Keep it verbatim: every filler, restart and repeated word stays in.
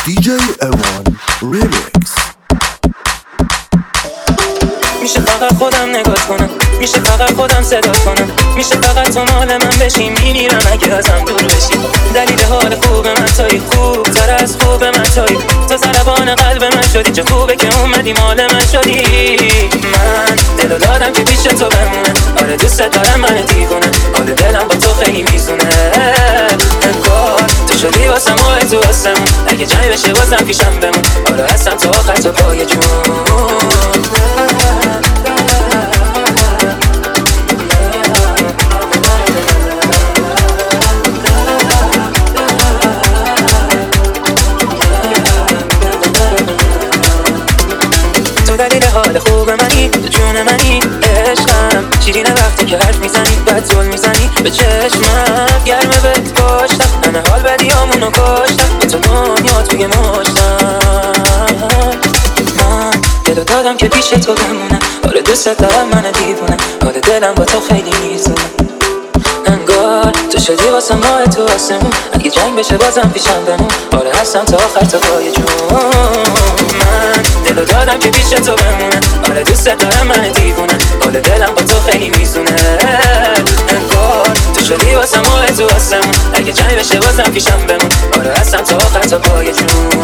دی جی ایوان ریمیکس. میشه فقط خودم نگاه کنم، میشه فقط خودم صدا کنم، میشه فقط تو مال من بشی، میمیرم اگه ازم دور بشی. دلیل حال خوب من توی، خوب تر از خوب من توی، تو ضربان قلب من شدی، چه خوبه که اومدی مال من شدی. من دلو دادم که پیش تو بمونه، آره دوست دارم من دیوونه، حال دلم با تو خیلی میزونه. انگار تو شدی واسم و تو واسم، اگه جنگ بشه بازم پیشم بمون، آره هستم تا آخر تا پای جون. تو دلیل حال خوب منی، تو جون منی، عشقم شیرین وقتی که حرف میزنی، بد زل میزنی به چشمم، گرمه بهت پاشتم، همه حال بدیامونو کاشتم، به تو دنیا توی ماشتم. من دلو دادم که پیش تو بمونم، آره دوست دارم من دیوونم، حال دلم با تو خیلی میزونه. انگار تو شدی واسم ماه تو آسمون، اگه جنگ بشه بازم پیشم بمون، آره هستم تا آخر تا پای جون. من دلو دادم که پیش تو بمونه، آره دوست دارم من دیوونه، حال دلم با تو خیلی میزونه. انگار تو شدی واسم ماه تو آسمون، اگه جنگ بشه بازم پیشم بمون، آره هستم تا آخر تا پای جون.